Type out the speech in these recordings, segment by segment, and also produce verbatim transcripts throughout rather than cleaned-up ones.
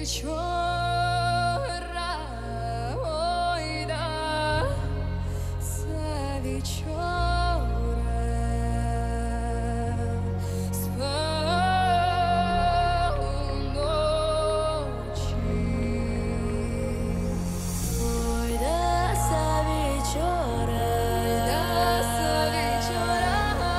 вечора, ой, да, за вечора с полуночи. Ой, да, за вечора, да, за вечора.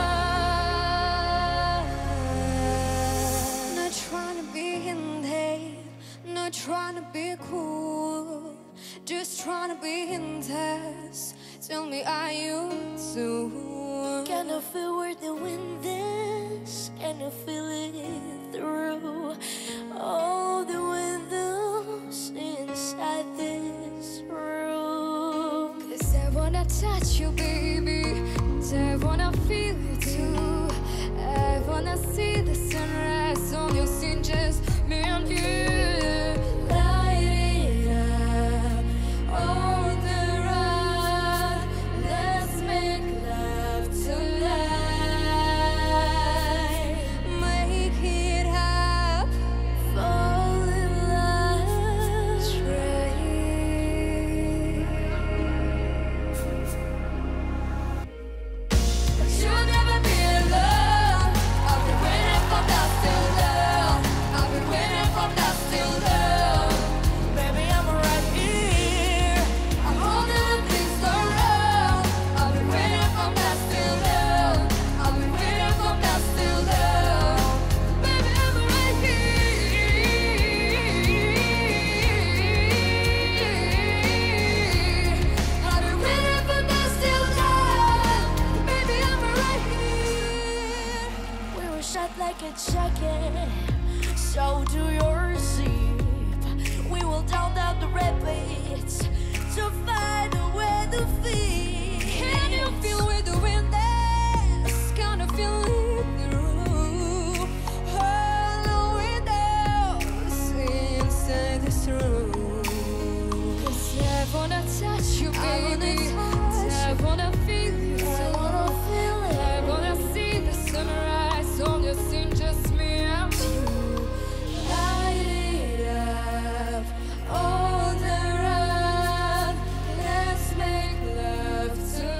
Not trying to be in there, not trying to be cool, just trying to be intense. Tell me, are you too? Can I feel where the wind is? Can you feel it through all the windows inside this room? 'Cause I wanna touch you, baby, 'cause I wanna feel it too. I wanna see the sunrise on your skin, just me and you. Light it up on the run. Let's make love tonight. Make it up, fall in love, try. You'll never be alone. I've been waiting for that till love. I've been waiting for that till love. Baby, I'm right here. I'm holding the things around. I've been waiting for that till love. I've been waiting for that till love. Baby, I'm right here. I've been waiting for that till love. Baby, I'm right here. We were shot like a jacket, so do your zip. We will down down the rapids to find a way to feel. Can you feel where the wind is? Can you feel it through all the windows inside this room? 'Cause I wanna touch you, baby. I wanna feel you. I wanna feel it. I wanna see the sunrise on your skin, just me and you. Light it up on the run. Let's make love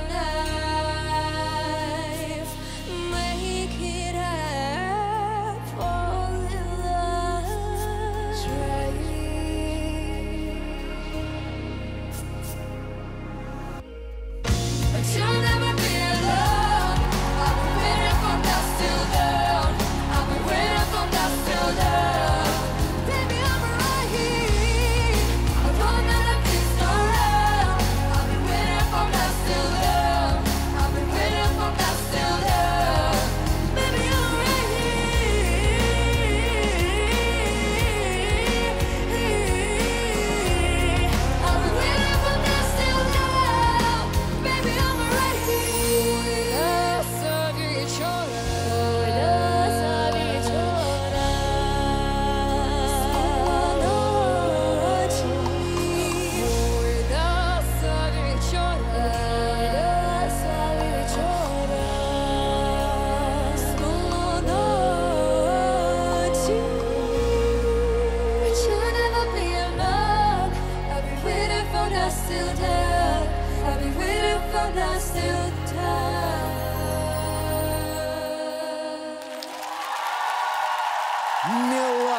tonight. Make it up, fall in love, try. But you'll never be alone. I've been waiting for that till love. I've been waiting for that till love. Baby, I'm right here. I'm holding the things around. I've been waiting for that till love. I've been waiting for that till love. Baby, I'm right here. I've been waiting for that till love. Baby, I'm right here. Essa вечора, essa вечора, полуночи. Ой, essa вечора, essa вечора, полуночи. But you'll never be alone. I've been waiting for that till love. I've been waiting for that till time.